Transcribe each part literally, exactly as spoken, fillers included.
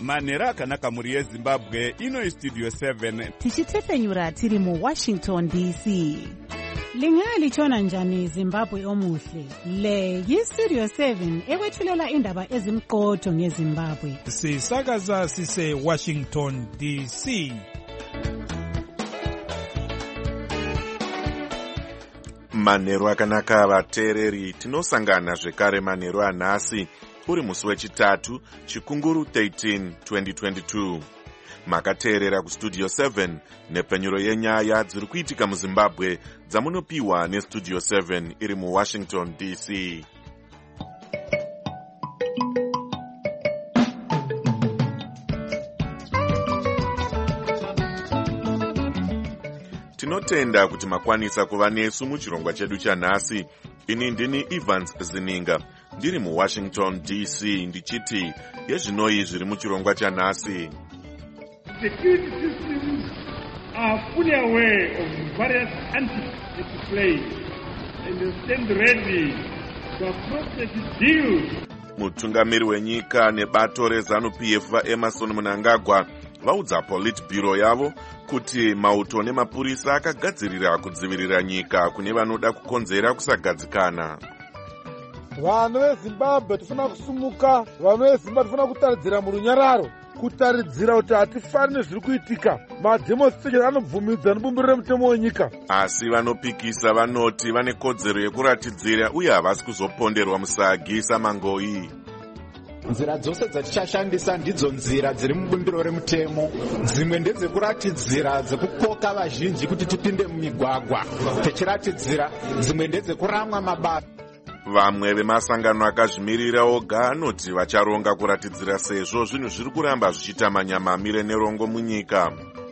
manhero akanaka mhuri yezimbabwe. Ino Studio seven tichitefenyura tiri muWashington D C. Lingalitshona njani Zimbabwe omuhle? Le yiStudio seven ekwethulela indaba ezimqotho ngeZimbabwe. Sisakaza sise Washington D C. Manhero akanaka vateereri, tinosangana zvekare manhero anhasi uri musi wechitatu chikunguru thirteen twenty twenty-two. Makateerera kuStudio seven nepenyuro yenyaya dziri kuitika muZimbabwe dzamunopiwa neStudio seven iri muWashington D C. Tinotenda kuti makwanisa kuva nesu muchirongwa chedu chanhasi. Ini ndini Evans Zininga ndiri muWashington D C ndichiti yezvinoi zviri muchirongwa chanhasi. Security systems are fully aware of various anti-state plays and they stand ready to appropriate deals. Mutungamiri wenyika nebato reZANU-P F vaEmerson Mnangagwa vaudza Politburo yavo kuti mauto nemapurisa akagadzirira kudzivirira nyika kune vanoda kukonzera kusagadzikana. Vanhu veZimbabwe tifuna kusumuka, vanhu veZimbabwe tifuna kutaridzira murunyararo, kutaridzira kuti hatifaniri zviri kuitika. Mademonstration anobvumidza nebumbiro remutemo wenyika. Asi vanopikisa vanoti vane kodzero yekuratidzira uye havasi kuzoponderwa musagi samangoi. Nzira dzose dzatichashandisa ndidzo nzira dziri mubumbiro remutemo. Dzimwe ndedzekuratidzira dzekukoka vazhinji kuti tipinde mumigwagwa tichiratidzira, dzimwe ndedzekuramwa mabasa. Vamwe vemasangano akazvimirira oga anoti vacharonga kuratidzira sezvo zvinhu zviri kuramba zvichita manyamamire nerongo munyika.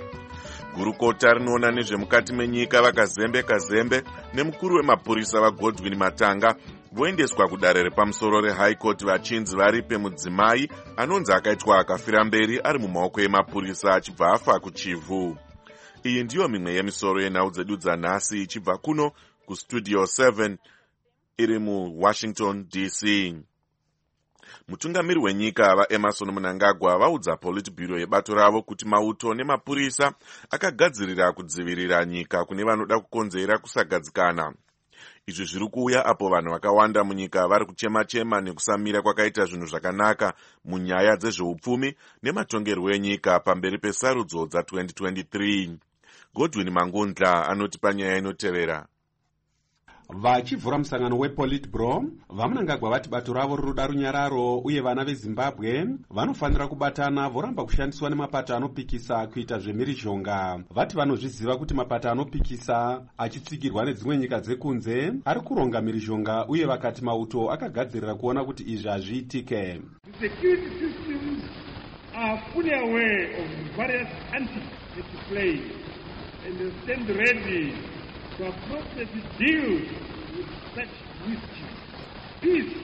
Gurukota rinoona nezvemukati menyika vakazembe kazembe nemukuru wemapurisa vaGodwin Matanga voendeswa kudare repamusoro reHigh Court vachinzi varipe mudzimai anonzi akaitwa akafira mberi ari mumaoko emapurisa achibva afa kuchivhu. Iyi ndiyo mimwe yemisoro yenhau dzedu dzanhasi ichibva kuno kuStudio seven iri muWashington D C. Mutungamiri wenyika vaEmerson Mnangagwa vaudza Politburo yebato ravo kuti mauto nemapurisa akagadzirira kudzivirira nyika kune vanoda kukonzera kusagadzikana. Izvi zviri kuuya apo vanhu vakawanda munyika vari kuchema-chema nekusamira kwakaita zvinhu zvakanaka munyaya dzezveupfumi nematongerwo enyika pamberi pesarudzo dza twenty twenty-three. Godwin Mangundla anoti panyaya inotevera. Vachivhura musangano wePolitburo, vaMnangagwa vati bato ravo rinoda runyararo uye vana veZimbabwe vanofanira kubatana voramba kushandiswa nemapato anopikisa kuita zvemhirizhonga. Vati vanozviziva kuti mapato anopikisa achitsigirwa nedzimwe nyika dzekunze ari kuronga mhirizhonga uye vakati mauto akagadzirira kuona kuti izvi hazviitike. The security systems are fully aware of various anti-state plays and they stand ready to appropriately deal with such mischief. Peace,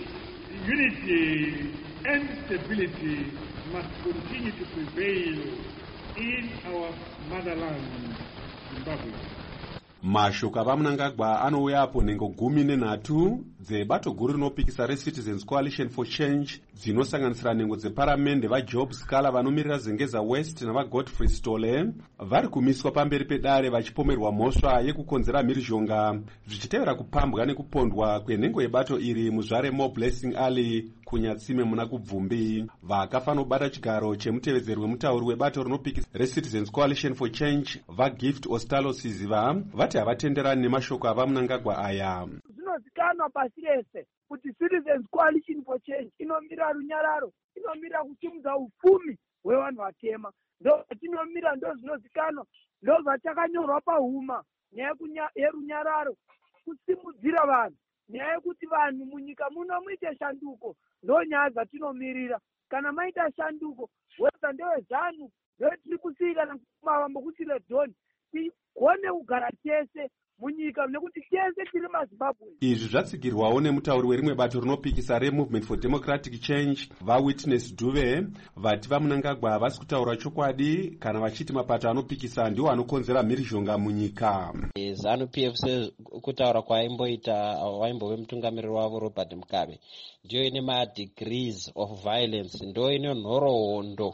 unity, and stability must continue to prevail in our motherland, Zimbabwe. Mashoko avaMnangagwa anouya apo nhengo gumi nenhatu dzebato guru rinopikisa reCitizens Coalition for Change dzinosanganisira nhengo dzeparamende vaJob Scala vanomirira Zengeza West navaGodfrey Stole vari kumiswa pamberi pedare vachipomerwa mhosva yekukonzera mhirizhonga zvichitevera kupambwa nekupondwa kwenhengo yebato iri muzvare Mo Blessing Ali kunyatsime muna kubvumbi. Vakafanobata chigaro chemutevedzeri wemutauri webato rinopikisa reCitizens Coalition for Change vaGift Ostalo Siziva vati havatenderani nemashoko avaMnangagwa aya. Zvinozikanwa pasi rese kuti Citizens Coalition for Change inomira runyararo, inomira kusimudza upfumi hwevanhu vatema. Ndo zvatinomira, ndo zvinozikanwa, ndo zvatakanyorwa pahuma. Nyaya yerunyararo, kusimudzira vanhu, nyaya yekuti vanhu munyika muno muite shanduko, ndo nyaya dzatinomirira. Kana maita shanduko, weza ndeweZANU, ndeweTriple C kana mavambo kuti redoni, tigone kugara tese munyika nekuti tese tiri mazimbabwe. Izvi zvatsigirwawo nemutauri werimwe bato rinopikisa reMovement for Democratic Change vaWitness Dube vati vaMnangagwa havasi kutaura chokwadi kana vachiti mapato anopikisa ndiwo anokonzera mhirizhonga munyika. ZANU P F sekutaura kwaimboita waimbove mutungamiriri wavo Robert Mugabe ndiyo ine madegrees of violence, ndo ine nhoroondo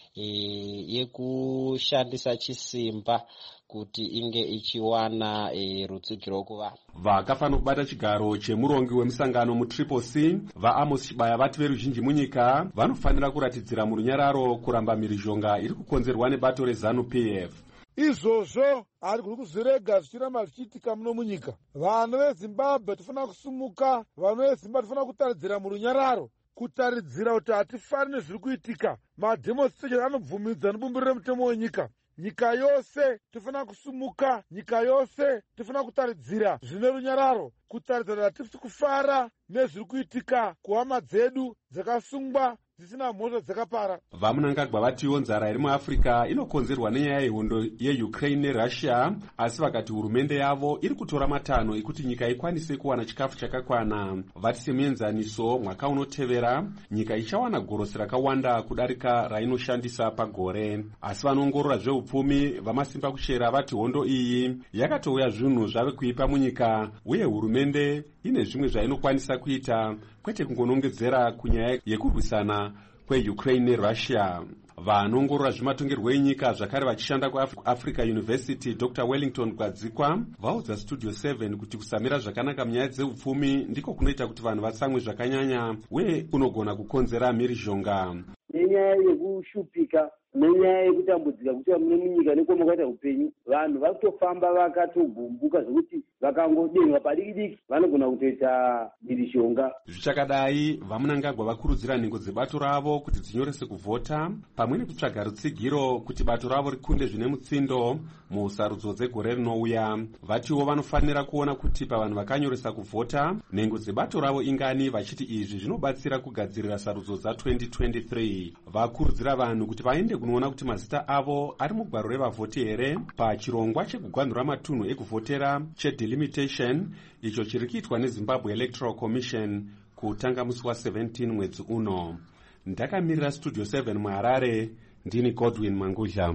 yekushandisa chisimba kuti inge ichiwana e, rutsugiro kuvanhu. Vakafanira kubata chigaro chemurongi wemusangano muTriple C vaAmos Chibaya vati veruzhinji munyika vanofanira kuratidzira murunyararo kuramba mhirizhonga iri kukonzerwa nebato reZANU P F. Izvozvo ari kuri kuzvirega zvichiramba zvichiitika muno munyika. Vanhu veZimbabwe tofanira kusumuka, vanhu veZimbabwe tofanira kutaridzira murunyararo, kutaridzira kuti hatifaniri zviri kuitika. Mademonstration anobvumidza nebumbiro remutemo wenyika. Nyika yose tofanira kusumuka, nyika yose tofanira kutaridzira zvine runyararo, kutaridzira kuti hatisi kufara nezviri kuitika kuhama dzedu dzakasungwa dzisina mhosva dzakapara. VaMnangagwa vatiwo nzara iri muAfrica inokonzerwa nenyaya yehondo yeUkraine neRussia, asi vakati hurumende yavo iri kutora matanho ekuti nyika ikwanise kuwana chikafu chakakwana. Vati semuenzaniso mwaka unotevera nyika ichawana gorosi rakawanda kudarika rainoshandisa pagore. Asi vanoongorora zveupfumi vamasimba kushera vati hondo iyi yakatouya zvinhu zvave kuipa munyika, uye hurumende ine zvimwe zvainokwanisa kuita kwete kungonongedzera kunyaya yekurwisana kweUkraine neRussia. Vanoongorora zvematongerwo enyika zvakare vachishanda kuAfrica University Doctor Wellington Gwadzikwa vaudza Studio seven kuti kusamira zvakanaka munyaya dzeupfumi ndiko kunoita kuti vanhu vatsamwe zvakanyanya uye kunogona kukonzera mhirizhonga. Nenyaya yekushupika nenyaya yekutambudzika kuti mune munyika nekomo kaita upenyu, vanhu vakutofamba vakatogumbuka zvokuti vakangodenwa padiki-diki vanogona kutoita mhirizhonga. Zvichakadai vaMnangagwa vakurudzira nhengo dzebato ravo kuti dzinyorese kuvhota pamwe nekutsvaga rutsigiro kuti bato ravo rikunde zvine mutsindo musarudzo dzegore rinouya. Vatiwo vanofanira kuona kuti pavanhu vakanyoresa kuvhota nhengo dzebato ravo ingani, vachiti izvi zvinobatsira kugadzirira sarudzo dza-twenty twenty-three. Vakurudzira vanhu kuti vaende kunoona kuti mazita avo ari mugwaro revavhoti here pachirongwa chekugwanhura matunhu ekuvhotera chedelimitation icho chiri kuitwa neZimbabwe Electoral Commission kutanga musi wa-seventeen mwedzi uno. Ndakamirira Studio seven muHarare, ndini Godwin Mangudla.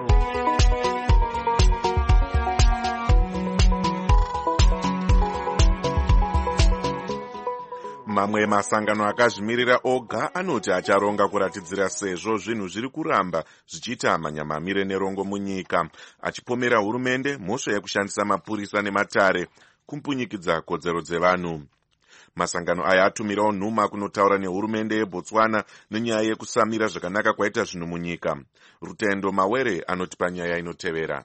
Mamwe masangano akazvimirira oga anoti acharonga kuratidzira sezvo zvinhu zviri kuramba zvichiita manyamamire nerongo munyika, achipomera hurumende mhosva yekushandisa mapurisa nematare kumpunyikidza kodzero dzevanhu. Masangano aya atumirawo nhuma kunotaura nehurumende yeBotswana nenyaya yekusamira zvakanaka kwaita zvinhu munyika. Rutendo Mawere anoti panyaya inotevera.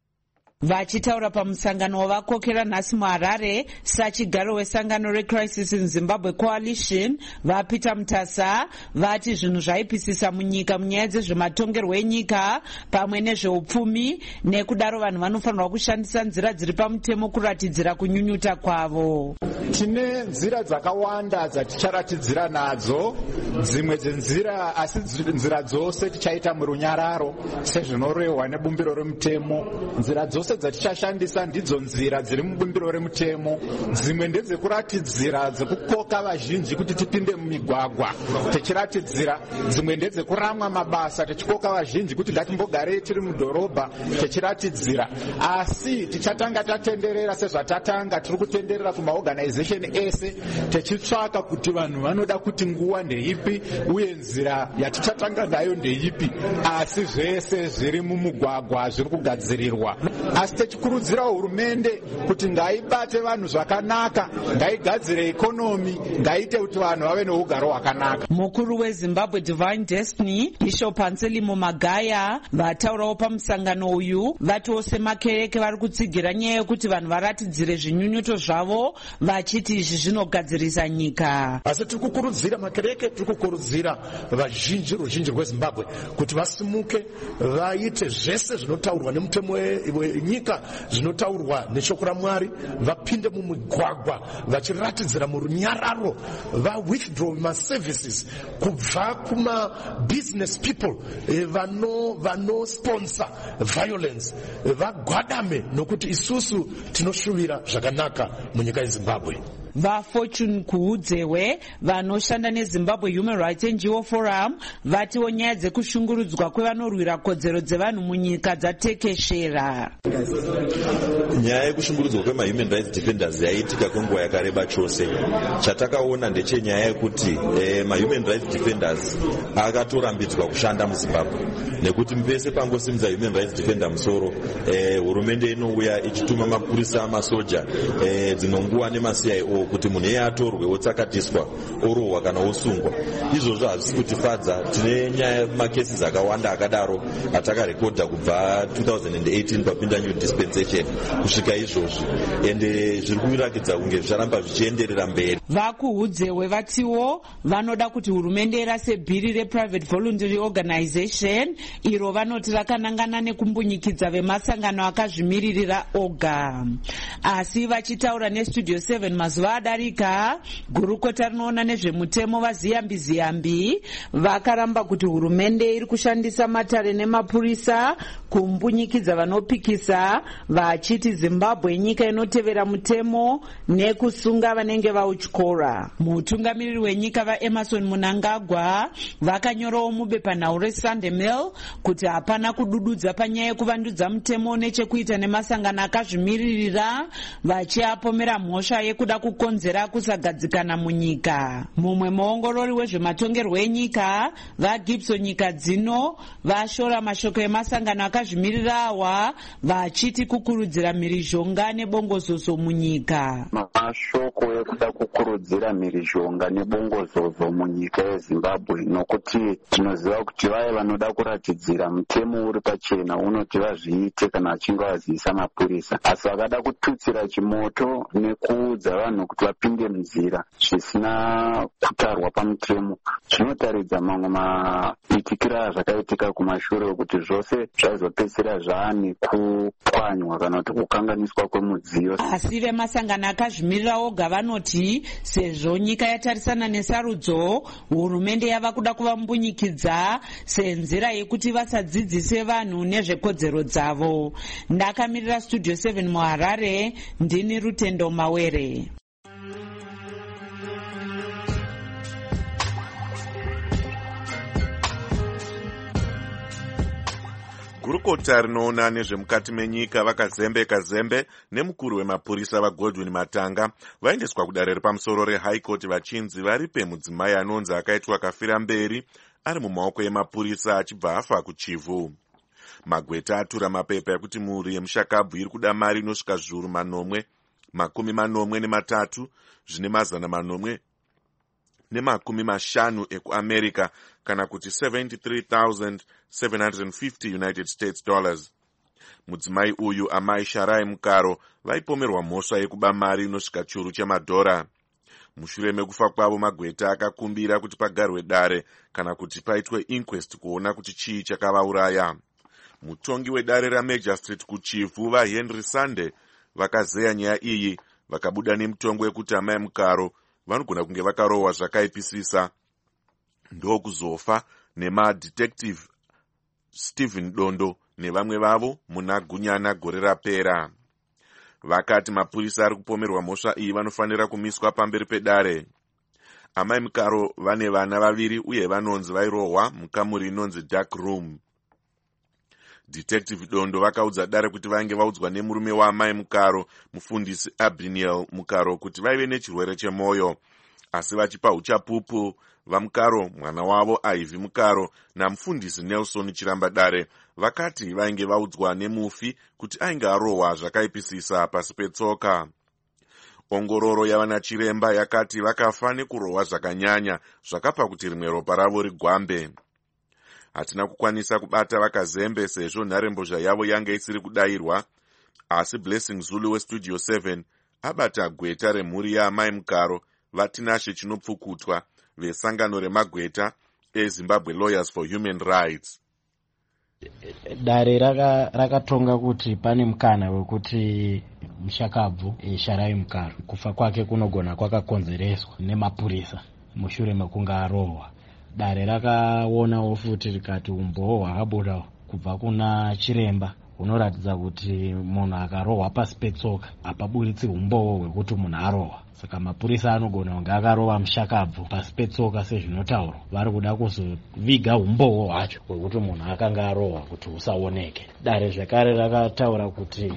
Vachitaura pamusangano wavakokera nhasi muHarare, sachigaro wesangano reCrisis in Zimbabwe Coalition vaPeter Mutasa vati zvinhu zvaipisisa munyika munyaya dzezvematongerwo enyika pamwe nezveupfumi, nekudaro vanhu vanofanirwa kushandisa nzira dziri pamutemo kuratidzira kunyunyuta kwavo. Tine nzira dzakawanda dzaticharatidzira nadzo, dzimwe dzenzira, asi nzira dzose tichaita murunyararo sezvinorehwa nebumbiro remutemo. Nzira dzose dzatichashandisa ndidzo nzira dziri mubumbiro remutemo. Dzimwe ndedzekuratidzira dzekukoka vazhinji kuti tipinde mumigwagwa tichiratidzira, dzimwe ndedzekuramwa mabasa tichikoka vazhinji kuti ngatimbogarei tiri mudhorobha tichiratidzira. Asi tichatanga tatenderera sezvatatanga, tiri kutenderera kumaorganization ese tichitsvaka kuti vanhu vanoda kuti nguva ndeipi uye nzira yatichatanga nayo ndeipi, asi zvese zviri mumugwagwa zviri kugadzirirwa. Asi tichikurudzira hurumende kuti ngaibate vanhu zvakanaka, ngaigadzire ikonomi, ngaite kuti vanhu vave neugaro hwakanaka. Mukuru weZimbabwe Divine Destiny Bishop Anselmo Magaya vataurawo pamusangano uyu vatiwo semakereke vari kutsigira nyaya yekuti vanhu varatidzire zvinyunyuto zvavo vachiti izvi zvinogadzirisa nyika. Asi tiri kukurudzira makereke, tiri kukurudzira vazhinji ruzhinji rweZimbabwe kuti vasimuke vaite zvese zvinotaurwa nemutemo zvenyika zvinotaurwa neshoko raMwari vapinde mumigwagwa vachiratidzira murunyararo, va-withdraw maservices kubva kuma-business people vanosponsor violence, vagwadame nokuti isusu tinoshuvira zvakanaka munyika yeZimbabwe. vafortune kuudzewe vanoshanda nezimbabwe human rights N G O forum vatiwo nyaya dzekushungurudzwa kwevanorwira kodzero dzevanhu munyika dzatekeshera. Nyaya yekushungurudzwa kwemahuman rights defenders yaiitika kwenguva yakareba chose. Chatakaona ndechenyaya yekuti eh, mahuman rights defenders akatorambidzwa kushanda muzimbabwe nekuti pese pangosimudza human rights defender musoro eh, hurumende inouya ichituma mapurisa amasoja eh, dzimwe nguva nema-C I O kuti munhu iye atorwe otsakatiswa orohwa kana osungwa. Izvozvo hazvisi kutifadza. Tine nyaya makesis akawanda akadaro atakarekodha kubva two thousand eighteen papinda new dispensation kusvika izvozvi, ende zviri kuratidza kunge zvicharamba zvichienderera mberi. Vakuudzewe vatiwo vanoda kuti hurumende irase bhiri reprivate voluntary organization iro vanoti rakanangana nekumbunyikidza vemasangano akazvimiririra oga. Asi vachitaura nestudio seven mazuva adarika, gurukota rinoona nezvemutemo vaziyambi ziyambi vakaramba kuti hurumende iri kushandisa matare nemapurisa kumbunyikidza vanopikisa, vachiti Zimbabwe nyika inotevera mutemo nekusunga vanenge vautyora. Mutungamiriri wenyika vaEmerson Mnangagwa vakanyorawo mubepanhau reSunday Mail kuti hapana kudududza panyaya yekuvandudza mutemo nechekuita nemasangano akazvimiririra, vachiapomera mhosva yekuda kukonzera kusagadzikana munyika. Mumwe muongorori wezvematongerwo enyika vaGibson nyika dzino vashora mashoko emasangano akazvimirira awa vachiti kukurudzira mhirizhonga nebongozozo munyika. Mashoko ekuda kukurudzira mhirizhonga nebongozozo munyika yeZimbabwe nokuti tinoziva kuti vaya vanoda kuratidzira mutemo uri pachena unoti vazviite kana vachinge vaziisa mapurisa, asi vakada kututsira chimoto nekuudza vanhu kuti vapinde munzira zvisina kutarwa pamutemo, zvinotaridza mamwe maitikira zvakaitika kumashure kuti zvose zvaizopedzisira zvaani kupwanywa kana kuti kukanganiswa kwemudziyo. Asi vemasangano akazvimirira oga vanoti sezvo nyika yatarisana nesarudzo, hurumende yava kuda kuvambunyikidza senzira yekuti vasadzidzise vanhu nezvekodzero dzavo. Ndakamirira studio seven muHarare, ndini Rutendo Mawere. Gurukota rinoona nezvemukati menyika vakazembeka zembe nemukuru wemapurisa vaGodwin Matanga vaendeswa kudare repamusoro reHigh Court vachinzi varipe mudzimai anonzi akaitwa kafira mberi ari mumaoko emapurisa achibva afa kuchivhu. Magweta atura mapepa ekuti mhuri yemushakabvu iri kuda mari inosvika zviuru manomwe makumi manomwe nematatu zvine mazana manomwe nemakumi mashanu ekuamerica kana kuti seventy-three thousand seven hundred fifty United States dollars. Mudzimai uyu amai Sharai Mukaro vaipomerwa mhosva yekuba mari inosvika chiuru chemadhora. Mushure mekufa kwavo, Magweta akakumbira kuti pagarwe dare kana kuti paitwe inquest kuona kuti chii chakavauraya. Mutongi wedare raMajor Street kuchivhu vaHenry Sunday vakazeya nyaya iyi vakabuda nemutongo wekuti amai Mukaro vanogona kunge vakarohwa zvakaipisisa ndokuzofa nemadetective Stephen Dondo nevamwe vavo muna Gunyana gore rapera. Vakati mapurisa ari kupomerwa mhosva iyi vanofanira kumiswa pamberi pedare. Amai Mukaro vane vana vaviri uye vanonzi vairohwa mukamuri inonzi dark room. Detective Dondo vakaudza dare kuti vainge vaudzwa nemurume waamai Mukaro, mufundisi Abiniel Mukaro, kuti vaive nechirwere chemoyo, asi vachipa uchapupu vaMukaro, mwana wavo Ivy Mukaro namufundisi Nelson Chiramba Dare vakati vainge vaudzwa nemufi kuti ainge arohwa zvakaipisisa pasi petsoka. Ongororo yavana Chiremba yakati vakafa nekurohwa zvakanyanya zvakapa kuti rimwe ropa ravo rigwambe. Hatina kukwanisa kubata vakazembe sezvo nharembozha yavo yange isiri kudayirwa, asi Blessing Zulu weStudio seven abata gweta remhuri yaamai Mukaro vatinashe chinopfukutwa vesangano remagweta eZimbabwe Lawyers for Human Rights. Dare rakatonga raka kuti pane mukana wekuti Mshakabvu Sharai Mukaro kufa kwake kunogona kwakakonzereswa nemapurisa mushure mekunge arohwa. Dare rakaonawo futi rikati umboo hwakabuda kubva kuna chiremba hunoratidza kuti munhu akarohwa pasi petsoka hapaburitsi umboo hwekuti munhu arohwa. Saka mapurisa anogona kunge akarova Mshakabvu pasi petsoka sezvinotaurwa. Vari kuda kuzoviga umboo hwacho hwekuti munhu akanga arohwa kuti husaoneke. Dare zvekare rakataura kuti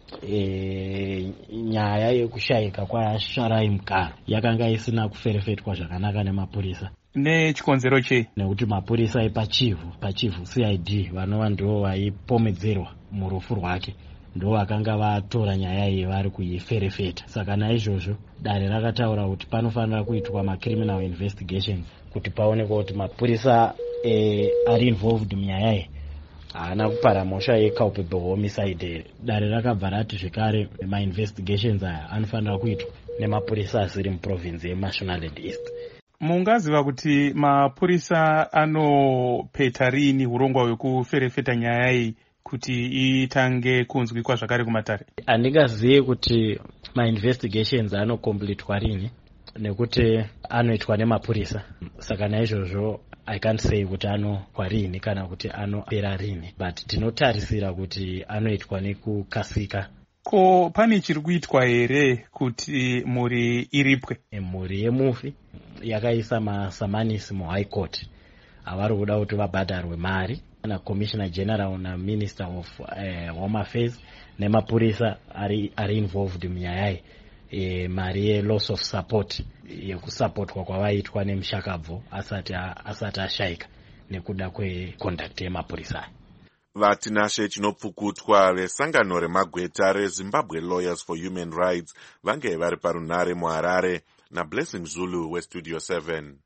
E, nyaya yekushayika kwaSharai Mukaro yakanga isina kuferefetwa zvakanaka nemapurisa. Nechikonzero chei? Nekuti mapurisa epachivhu pachivhu C I D vanova ndo vaipomedzerwa murufu rwake ndo vakanga vatora nyaya iyi vari kuiferefeta. Saka naizvozvo dare rakataura kuti panofanira kuitwa macriminal investigations kuti paonekwa kuti mapurisa e, ari involved munyaya iyi haana kupara mhosva yeculpable homicide. Dare rakabva rati zvekare ma-investigations aya anofanira kuitwa nemapurisa asiri muprovinsi yeMashonaland East. Mungaziva kuti mapurisa anopeta rini hurongwa hwekuferefeta nyaya iyi kuti itange kunzwikwa zvakare kumatare? Handingazivi kuti ma-investigations anokomplitwa rini nekuti anoitwa nemapurisa. Saka naizvozvo I can't say kuti anoitwa rini kana kuti anopera rini, but tinotarisira kuti anoitwa nekukasika. Ko pane chiri kuitwa here kuti mhuri iripwe? Mhuri yemufi yakaisa masamanisi muhigh court avari kuda kuti vabhadharwe mari na commissioner general na minister of uh, home affairs nemapurisa ari, ari involved munyaya iyi. E, mari ye-loss of support yekusapotwa kwavaitwa neMshakabvu asati asati ashayika nekuda kweconduct yemapurisa. Vatinashe chinopfukutwa vesangano remagweta reZimbabwe Lawyers for Human Rights vange vari parunare muHarare naBlessing Zulu weStudio seven.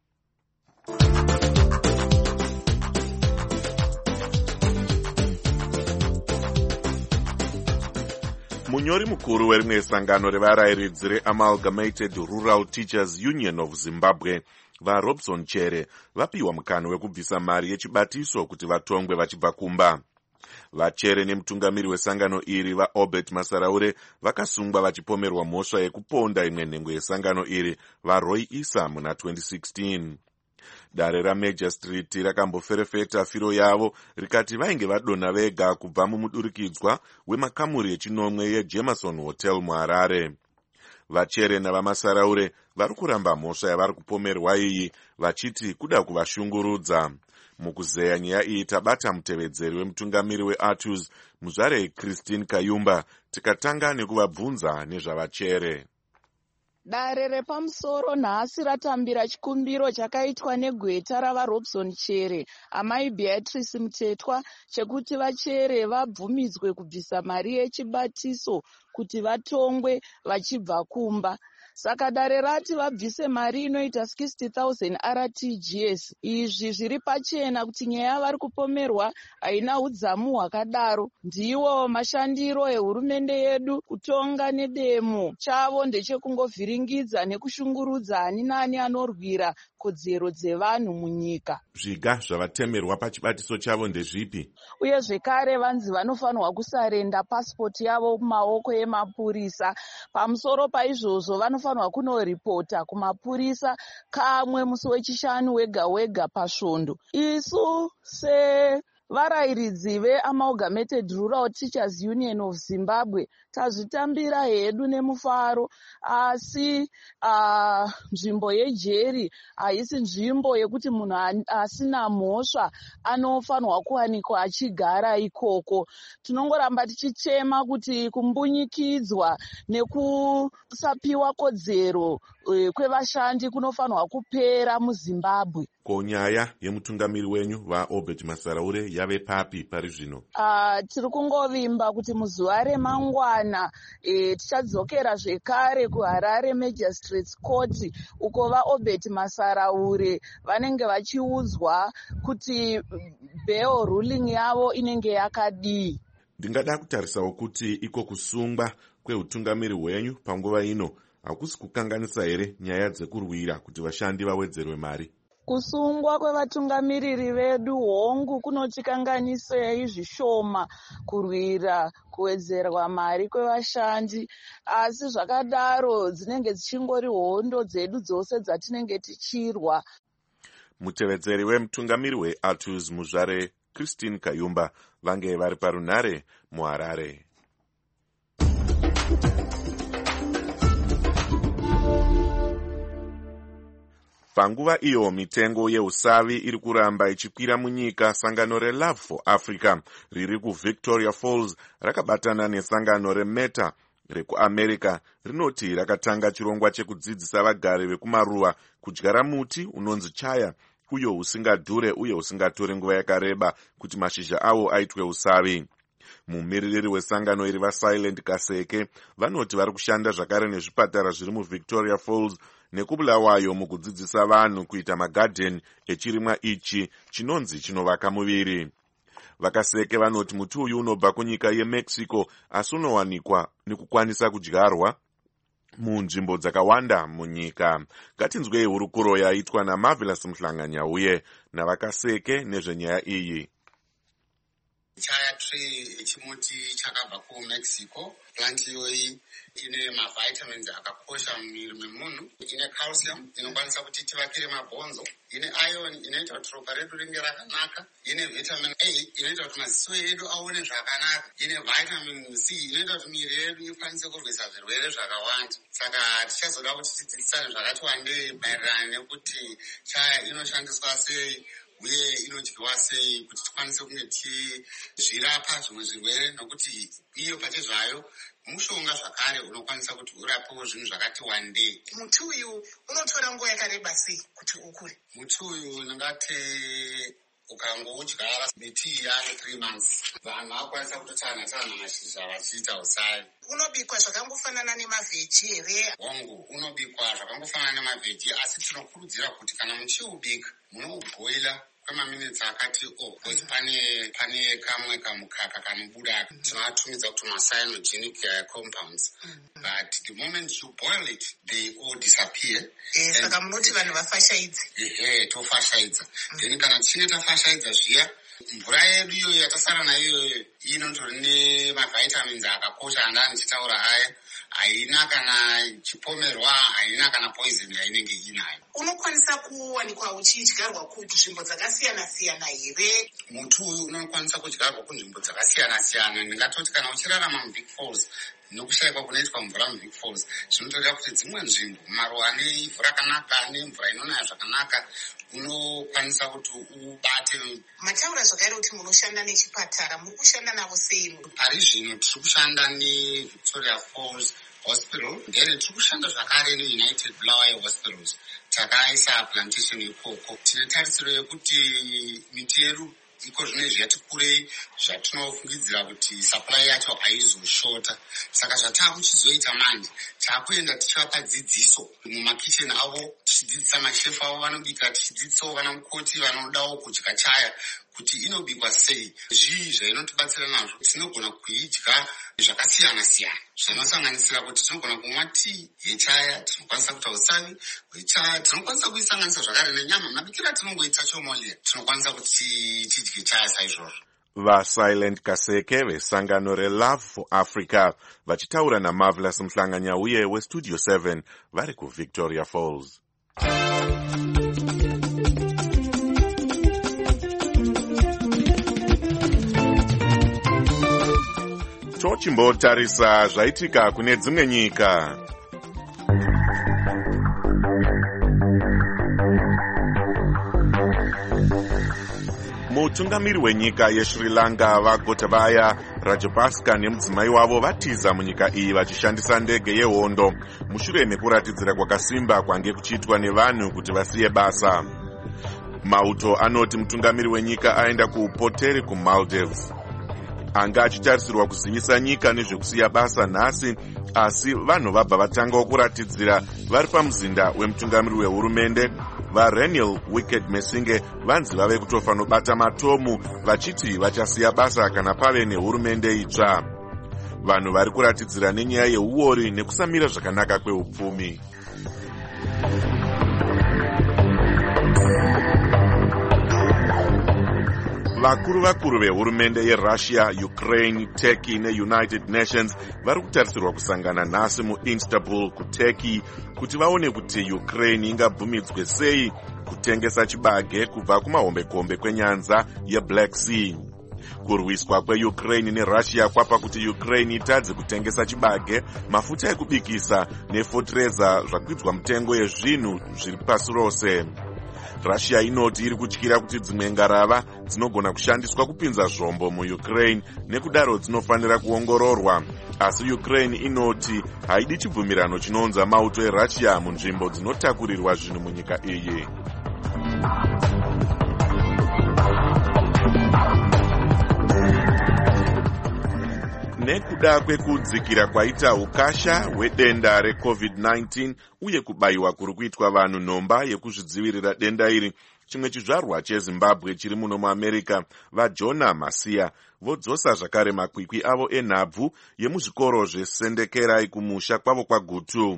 Munyori mukuru werimwe sangano revarayiridzi reAmalgamated Rural Teachers Union of Zimbabwe vaRobson Chere vapiwa mukana wekubvisa mari yechibatiso kuti vatongwe vachibva kumba. Vachere nemutungamiri wesangano iri vaObert Masaraure vakasungwa vachipomerwa mhosva yekuponda imwe nhengo yesangano iri vaRoy Issa muna twenty sixteen. Dare raMajor Street rakamboferefeta firo yavo rikati vainge vadonha vega kubva mumudurikidzwa wemakamuri echinomwe yeJemerson Hotel muHarare. Vachere navaMasaraure vari kuramba mhosva yavari kupomerwa iyi vachiti kuda kuvashungurudza. Mukuzeya nyaya iyi tabata mutevedzeri wemutungamiri weArtus muzvare Christine Kayumba tikatanga nekuvabvunza nezvavachere. Dare repamusoro nhasi ratambira chikumbiro chakaitwa negweta ravaRobson Chere amai Beatrice Mutetwa chekuti vachere vabvumidzwe kubvisa mari yechibatiso kuti vatongwe vachibva kumba. Saka dare rati vabvise mari inoita sixty thousand R T G S. Izvi zviri pachena kuti nyaya vari kupomerwa haina udzamu hwakadaro. Ndiwo mashandiro ehurumende yedu kutonga nedemo chavo ndechekungovhiringidza nekushungurudza ani nani anorwira kodzero dzevanhu munyika. Zviga zvavatemerwa pachibatiso chavo ndezvipi? Uye zvekare vanzi vanofanirwa kusarenda pasipoti yavo mumaoko emapurisa. Pamusoro paizvozvo vanofanirwa kunoripota kumapurisa kamwe musi wechishanu wega wega pasvondo. Isu se varayiridzi veAmalgamated Rural Teachers Union of Zimbabwe tazvitambira hedu nemufaro, asi uh, nzvimbo yejeri haisi nzvimbo yekuti munhu asina mhosva anofanirwa kuwanikwa achigara ikoko. Tinongoramba tichichema kuti kumbunyikidzwa nekusapiwa kodzero e, kwevashandi kunofanirwa kupera muZimbabwe. Ko nyaya yemutungamiri wenyu vaObert Masaraure yave papi pari zvino? Uh, tiri kungovimba kuti muzuva remangwana e, tichadzokera zvekare kuHarare Major Street Court uko vaObert Masaraure vanenge vachiudzwa kuti bail ruling yavo inenge yakadii. Ndingada kutarisawo kuti iko kusungwa kweutungamiri hwenyu panguva ino hakusi kukanganisa here nyaya dzekurwira kuti vashandi vawedzerwe mari? Kusungwa kwevatungamiriri vedu hongu kunotikanganisei zvishoma kurwira kuwedzerwa mari kwevashandi, asi zvakadaro dzinenge dzichingori hondo dzedu dzose dzatinenge tichirwa. Mutevedzeri wemutungamiri weATUS muzvare Christine Kayumba vange vari parunhare muHarare. Panguva iyo mitengo yeusavi iri kuramba ichikwira munyika, sangano reLove for Africa riri kuVictoria Falls rakabatana nesangano reMeta rekuAmerica rinoti rakatanga chirongwa chekudzidzisa vagari vekumaruwa kudyara muti unonzi chaya uyo usingadhure uye usingatore nguva yakareba kuti mashizha awo aitwe usavi. Mumiririri wesangano iri vaSilent Kaseke vanoti vari kushanda zvakare nezvipatara zviri muVictoria Falls nekubulawayo mukudzidzisa vanhu kuita magadheni echirimwa ichi chinonzi chinovaka muviri. Vakaseke vanoti muti uyu unobva kunyika yeMexico asi unowanikwa nekukwanisa kudyarwa munzvimbo dzakawanda munyika. Ngatinzwei hurukuro yaitwa naMarvelous Mhlanganyauye navakaseke nezvenyaya iyi. Chaya tree echimuti chakabva kuMexico. Plant iyoyi ine mavitamins akakosha mumwiri memunhu, ine calcium inokwanisa kuti tivakire mabhonzo, ine iron inoita kuti ropa redu ringe rakanaka, ine vitamin A inoita kuti maziso edu aone zvakanaka, ine vitamin C inoita kuti miviri yedu ikwanise kurwisa zvirwere zvakawanda. Saka tichazoda kuti tidzidzisane zvakati wandei maererano nekuti chaya inoshandiswa sei uye inodyiwa sei kuti tikwanise kunge tichizvirapa zvimwe zvirwere, nokuti iyo pachezvayo mushonga zvakare unokwanisa kuti urapewo zvinhu zvakati wandei. Muti uyu unotora nguva yakareba sei kuti ukure? Muti uyu ndingati ukangoudyara miti iyi yane three months vanhu vakwanisa kutotana tana mashizha vachiita usavi. Unobikwa zvakangofanana nemavheji here? Hongu, unobikwa zvakangofanana nemavheji, asi tinokurudzira kuti kana muchiubika munoubhoila kwemaminitsi akati o, because pane pane kamwe kamukaka kanobuda tinoatumidza kuti macyanogenic compounds, but the moment you boil it they all disappear. Saka munoti vanhu vafashaidze? Ehe, tofashaidza. Then kana tichinge tafashaidza zviya, mvura yedu iyo yatasara nayo inotori nemavitamins akakosha andani ndichitaura haya, haina kana chipomerwa, haina kana poison yainenge inayo. Unokwanisa kuwanikwa uchidyarwa kunzvimbo dzakasiyana-siyana here? Muti uyu unokwanisa kudyarwa kunzvimbo dzakasiyana-siyana. Ndingatoti kana uchirarama muVic Falls nokushayikwa kunoitwa mvura muVic Falls, zvinotoreva kuti dzimwe nzvimbo maruwa ane ivhu rakanaka, ane mvura inonaya zvakanaka, unokwanisa kuti ubate. Mataura zvakare kuti munoshanda nechipatara, muri kushanda navo sei? Pari zvino tiri kushanda neVictoria Falls Hospital, then tiri kushanda zvakare neUnited Bulawayo Hospitals. Takaisa plantation ikoko. Tine tarisiro yekuti miti yedu iko zvine zviyati kurei zvatinofungidzira kuti supply yacho haizoshota. Saka zvatakuchizoita manje, takuenda tichivapa dzidziso mumakicheni avo, tichidzidzisa mashefu avo vanobika, tichidzidzisawo vana mukoti vanodawo kudya chaya kuti inobikwa sei. Zvii zvainotibatsira nazvo, tinogona kuidya zvakasiyana-siyana zvinosanganisira kuti tinogona kumwa tii yechaya, tinokwanisa kuita usavi hwechaya, tinokwanisa kuisanganisa zvakare nenyama. Mabikira tinongoita chomolia, tinokwanisa kuti tidye chaya saizvozvo. VaSilent Kaseke vesangano reLove for Africa vachitaura naMarvelous Mhlanganyauye weStudio seven vari kuVictoria Falls. Tochimbotarisa zvaitika kune dzimwe nyika. Mutungamiri wenyika yeSri Lanka vaGotabaya Rajapaksa nemudzimai wavo vatiza munyika iyi vachishandisa ndege yehondo mushure mekuratidzira kwakasimba kwange kuchiitwa nevanhu kuti vasiye basa. Mauto anoti mutungamiri wenyika aenda kuPoteri kuMaldives. Anga achitarisirwa kuzivisa nyika nezvekusiya basa nhasi, asi vanhu vabva vatangawo kuratidzira vari pamuzinda wemutungamiri wehurumende. VaReniel Wickremesinghe vanzi vave kutofa nobata matomu vachiti vachasiya basa kana pave nehurumende itsva. Vanhu vari kuratidzira nenyaya yeuori nekusamira zvakanaka kweupfumi. vakuru vakuru vehurumende yerussia, ukraine, turkey neunited nations vari kutarisirwa kusangana nhasi muistanbul kuturkey kuti vaone kuti ukraine ingabvumidzwe sei kutengesa chibage kubva kumahombekombe kwenyanza yeblack sea. Kurwiswa kweukraine nerussia kwapa kuti ukraine itadze kutengesa chibage, mafuta ekubikisa nefotereza zvakwidzwa mutengo yezvinhu zviri pasi rose. Russia inoti iri kutyira kuti dzimwe ngarava dzinogona kushandiswa kupinza zvombo muukraine nekudaro dzinofanira kuongororwa, asi ukraine inoti haidi chibvumirano chinounza mauto erussia munzvimbo dzinotakurirwa zvinhu munyika iyi. Nekuda kwekudzikira kwaita ukasha hwedenda recovid nineteen uye kubayiwa kuri kuitwa vanhu nhomba yekuzvidzivirira denda iri, chimwe chizvarwa chezimbabwe chiri muno muamerica vaJona Masiya vodzosa zvakare makwikwi avo enhabvu yemuzvikoro zvesendekerai kumusha kwavo kwagutu.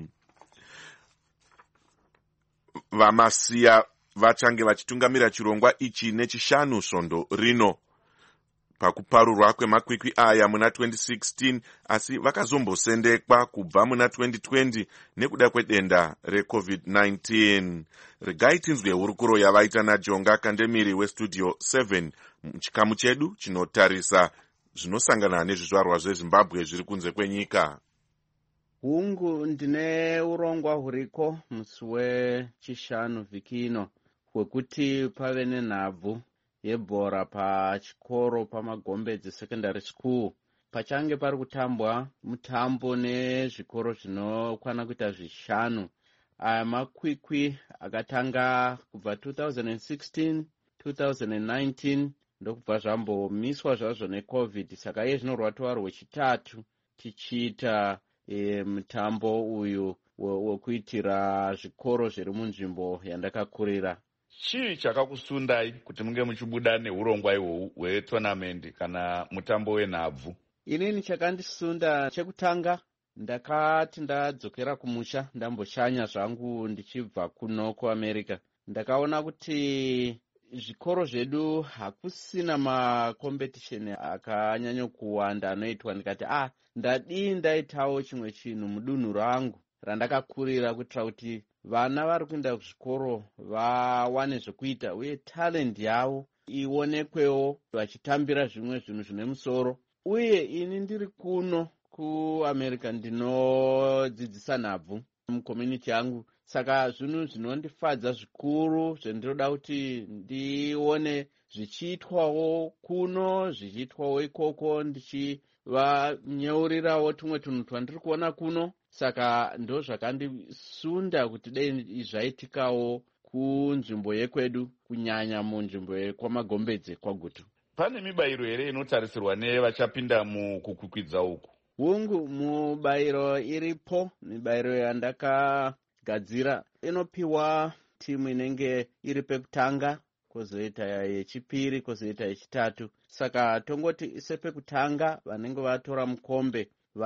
VaMasiya vachange vachitungamira chirongwa ichi nechishanu svondo rino pakuparurwa kwemakwikwi aya muna twenty sixteen, asi vakazombosendekwa kubva muna twenty twenty nekuda kwedenda recovid nineteen. Regai tinzwe hurukuro yavaita naJonga Kandemiri westudio seven muchikamu chedu chinotarisa zvinosangana nezvizvarwa zvezimbabwe zviri kunze kwenyika. Hungu ndine urongwa huriko musi wechishanu vhiki ino hwekuti pave nenhabvu yebhora pachikoro pamagombedzi secondary school. Pachange pari kutambwa mutambo nezvikoro zvinokwana kuita zvishanu. Aya makwikwi akatanga kubva two thousand sixteen, two thousand nineteen ndokubva zvambomiswa zvazvo necovid, saka iye zvino rwatova rwechitatu tichiita e, mutambo uyu wekuitira zvikoro zviri munzvimbo yandakakurira. Chii chakakusundai kuti munge muchibuda neurongwa ihwohwu hwetonamendi kana mutambo wenhabvu? Inini chakandisunda chekutanga, ndakati ndadzokera kumusha ndamboshanya zvangu ndichibva kuno kuAmerica, ndakaona kuti zvikoro zvedu hakusina makompetisheni akanyanyokuwanda anoitwa. Ndikati ah ndadii ndaitawo chimwe chinhu mudunhu rangu randakakurira kuitira kuti vana vari kuenda kuzvikoro vawane zvekuita uye talent yavo ionekwewo vachitambira zvimwe zvinhu zvine musoro. Uye ini ndiri kuno kuAmerica ndinodzidzisa nhabvu mucommunity yangu, saka zvinhu zvinondifadza zvikuru zvendinoda kuti ndione zvichiitwawo kuno zvichiitwawo ikoko, ndichivanyeurirawo tumwe tunhu twandiri kuona kuno. Saka ndo zvakandisunda kuti dei zvaitikawo kunzvimbo yekwedu, kunyanya munzvimbo yekwamagombedze kwagutu. Pane mibayiro here inotarisirwa nevachapinda mukukwikwidzwa uku? Hungu mubayiro iripo. Mibayiro yandakagadzira inopiwa timu inenge iri pekutanga, kozoita yechipiri, kozoita yechitatu. Saka tongoti sepekutanga vanenge vatora mukombe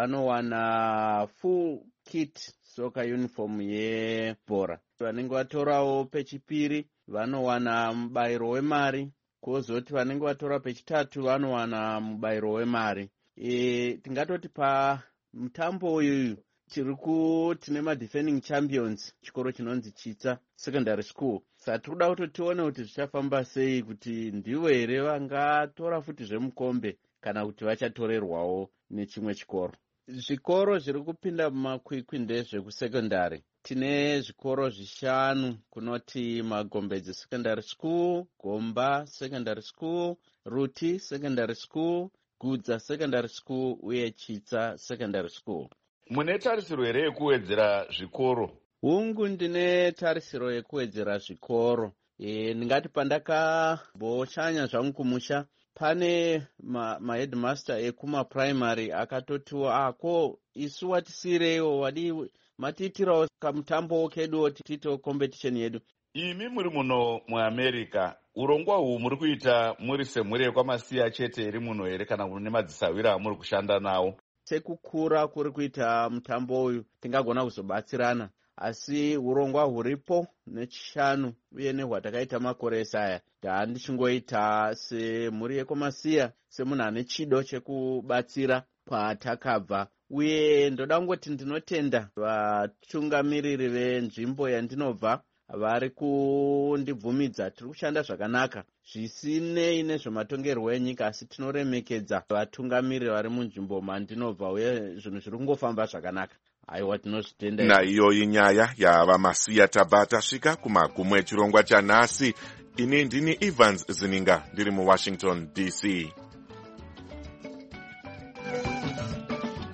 vanowana full kit soccer uniform yebhora. Vanenge vatorawo pechipiri vanowana mubayiro wemari, kozoti vanenge vatora pechitatu vanowana mubayiro wemari. E, tingatoti pa mutambo uyu tiri kuti nemadefending champions chikoro chinonzi Chitsa secondary school. Saka tikuda kuti tione kuti zvichafamba sei, kuti ndivo here vangatora futi zvemukombe kana kuti vachatorerwawo nechimwe chikoro. Zvikoro zviri kupinda mumakwikwi ndezvekusekondari. Tine zvikoro zvishanu kunoti Magombedzi secondary school, Gomba secondary school, Ruti secondary school, Gudza secondary school uye Chitsa secondary school. Mune tarisiro here yekuwedzera zvikoro? Hungu ndine tarisiro yekuwedzera zvikoro. E, ndingati pandakamboshanya zvangu kumusha, pane maheadmaster ma ekumaprimary akatotiwa ako isu watisireiwo wadi matiitirawo kamutambo keduwo tiitewo competition yedu. Imi muri muno muAmerica, urongwa huu muri kuita muri semhuri yekwamasiya chete iri muno here kana kune madzisawira amuri kushanda nawo? Sekukura kuri kuita mutambo uyu tingagona kuzobatsirana. asi urongwa huripo nechishanu uye nehwatakaita makore esaya taandichingoita semhuri yekomasiya semunhu ane chido chekubatsira kwatakabva. Uye ndoda kungoti ndinotenda vatungamiriri venzvimbo yandinobva vari kundibvumidza tiri kushanda zvakanaka zvisinei nezvematongerwo enyika, asi tinoremekedza vatungamiriri vari munzvimbo mandinobva uye zvinhu zviri kungofamba zvakanaka. Aiwa, tinozvitenda. Naiyoyi nyaya yavamasiya tabva tasvika kumagumo echirongwa chanhasi. Ini ndini Evans Zininga ndiri muWashington D C.